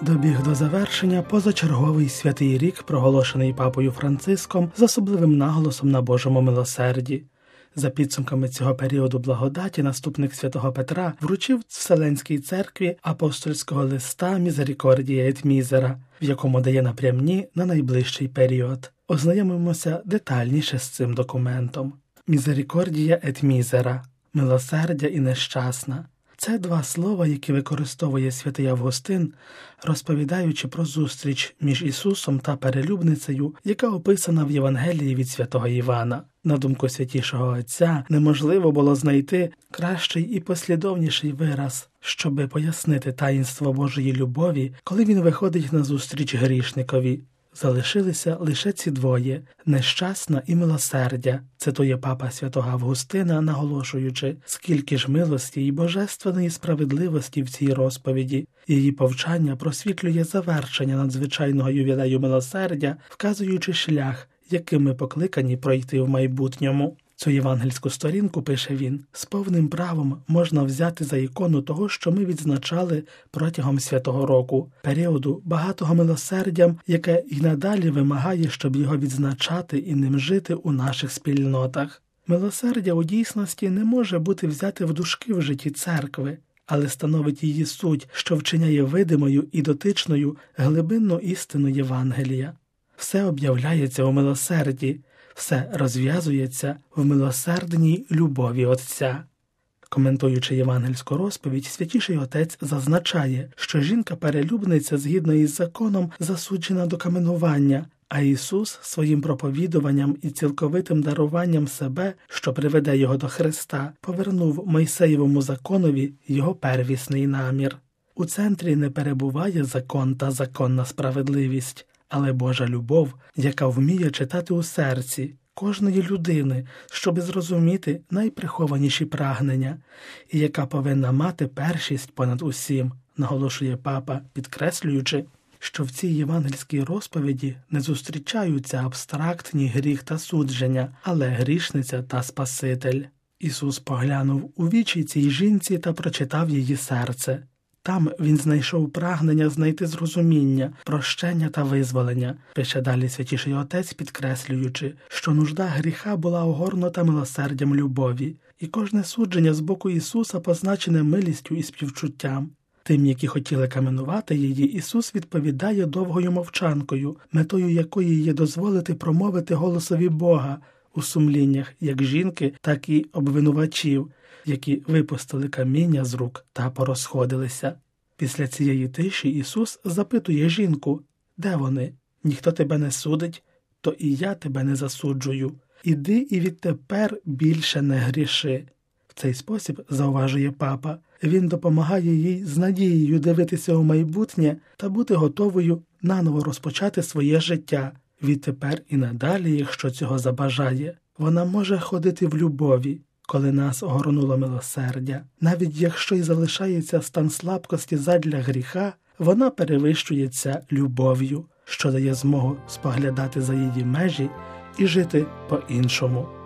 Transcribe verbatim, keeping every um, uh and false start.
Добіг до завершення позачерговий святий рік, проголошений папою Франциском з особливим наголосом на Божому милосерді. За підсумками цього періоду благодаті наступник святого Петра вручив Вселенській церкві апостольського листа «Мізерикордія ет мізера», в якому дає напрямні на найближчий період. Ознайомимося детальніше з цим документом. «Мізерикордія ет мізера» – «милосердя і нещасна». Це два слова, які використовує святий Августин, розповідаючи про зустріч між Ісусом та перелюбницею, яка описана в Євангелії від святого Івана. На думку святішого Отця, неможливо було знайти кращий і послідовніший вираз, щоби пояснити таїнство Божої любові, коли він виходить на зустріч грішникові. Залишилися лише ці двоє – нещасна і милосердя, цитує папа святого Августина, наголошуючи, скільки ж милості і божественної справедливості в цій розповіді. Її повчання просвітлює завершення надзвичайного ювілею милосердя, вказуючи шлях, яким ми покликані пройти в майбутньому. Цю євангельську сторінку, пише він, з повним правом можна взяти за ікону того, що ми відзначали протягом святого року, періоду багатого милосердям, яке й надалі вимагає, щоб його відзначати і ним жити у наших спільнотах. Милосердя у дійсності не може бути взяте в дужки в житті церкви, але становить її суть, що вчиняє видимою і дотичною глибинну істину Євангелія. Все об'являється у милосерді, все розв'язується в милосердній любові Отця. Коментуючи євангельську розповідь, Святіший Отець зазначає, що жінка-перелюбниця згідно із законом засуджена до каменування, а Ісус своїм проповідуванням і цілковитим даруванням себе, що приведе його до Христа, повернув Мойсеєвому законові його первісний намір. У центрі не перебуває закон та законна справедливість, але Божа любов, яка вміє читати у серці кожної людини, щоби зрозуміти найприхованіші прагнення, і яка повинна мати першість понад усім, наголошує папа, підкреслюючи, що в цій євангельській розповіді не зустрічаються абстрактні гріх та судження, але грішниця та Спаситель. Ісус поглянув у вічі цій жінці та прочитав її серце. Там він знайшов прагнення знайти зрозуміння, прощення та визволення, пише далі Святіший Отець, підкреслюючи, що нужда гріха була огорнута милосердям любові, і кожне судження з боку Ісуса позначене милістю і співчуттям. Тим, які хотіли каменувати її, Ісус відповідає довгою мовчанкою, метою якої є дозволити промовити голосові Бога у сумліннях як жінки, так і обвинувачів, які випустили каміння з рук та порозходилися. Після цієї тиші Ісус запитує жінку: «Де вони? Ніхто тебе не судить, то і я тебе не засуджую. Іди і відтепер більше не гріши». В цей спосіб, зауважує папа, він допомагає їй з надією дивитися у майбутнє та бути готовою наново розпочати своє життя. Відтепер і надалі, якщо цього забажає, вона може ходити в любові, коли нас огорнуло милосердя. Навіть якщо й залишається стан слабкості задля гріха, вона перевищується любов'ю, що дає змогу споглядати за її межі і жити по-іншому.